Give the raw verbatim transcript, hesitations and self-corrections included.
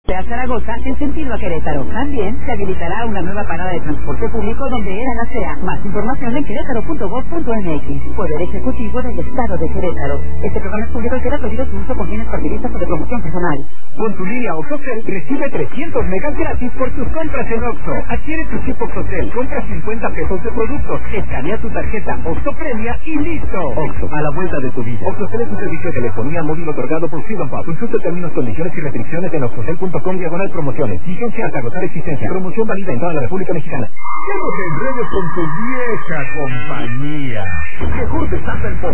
A Zaragoza en sentido a Querétaro. También se habilitará una nueva parada de transporte público donde era la C E A. Más información en querétaro punto gob punto m x. Poder Ejecutivo del Estado de Querétaro. Este programa es público y queda prohibido su uso con fines partidistas o de promoción personal. Con tu línea OXXOCEL recibe trescientos megas gratis por tus compras en Oxxo. Adquiere tu chip OXXOCEL, compra cincuenta pesos de productos, escanea tu tarjeta Oxxo Premia y listo. Oxxo, a la vuelta de tu vida. OXXOCEL es un servicio de telefonía móvil otorgado por Freedom Pub. Consulta términos, condiciones y restricciones en oxxocel punto com diagonal promociones. Vigencia hasta agotar existencia. Promoción válida en toda la República Mexicana. No te enredes con tu vieja compañía. Mejor desata el